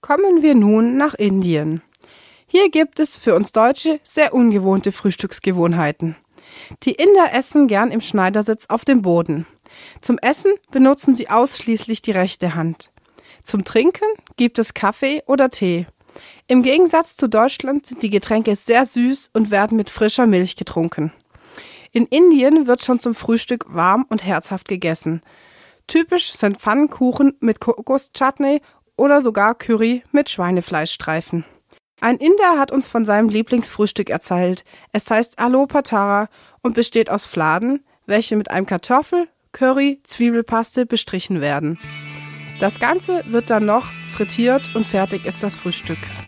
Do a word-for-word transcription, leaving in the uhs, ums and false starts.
Kommen wir nun nach Indien. Hier gibt es für uns Deutsche sehr ungewohnte Frühstücksgewohnheiten. Die Inder essen gern im Schneidersitz auf dem Boden. Zum Essen benutzen sie ausschließlich die rechte Hand. Zum Trinken gibt es Kaffee oder Tee. Im Gegensatz zu Deutschland sind die Getränke sehr süß und werden mit frischer Milch getrunken. In Indien wird schon zum Frühstück warm und herzhaft gegessen. Typisch sind Pfannkuchen mit Kokoschutney oder sogar Curry mit Schweinefleischstreifen. Ein Inder hat uns von seinem Lieblingsfrühstück erzählt. Es heißt Aloo Patara und besteht aus Fladen, welche mit einem Kartoffel-, Curry-, Zwiebelpaste bestrichen werden. Das Ganze wird dann noch frittiert und fertig ist das Frühstück.